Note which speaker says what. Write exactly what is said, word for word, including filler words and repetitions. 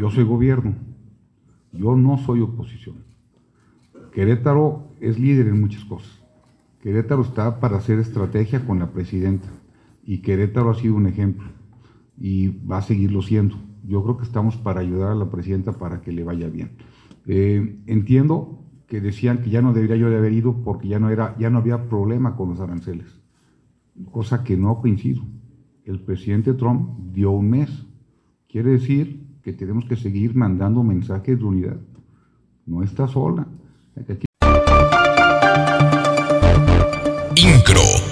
Speaker 1: yo soy gobierno, yo no soy oposición. Querétaro es líder en muchas cosas. Querétaro está para hacer estrategia con la presidenta y Querétaro ha sido un ejemplo y va a seguirlo siendo. Yo creo que estamos para ayudar a la presidenta para que le vaya bien. Eh, entiendo que decían que ya no debería yo de haber ido porque ya no, era, ya no había problema con los aranceles, cosa que no coincido. El presidente Trump dio un mes. Quiere decir que tenemos que seguir mandando mensajes de unidad. No está sola. Aquí...
Speaker 2: Incro.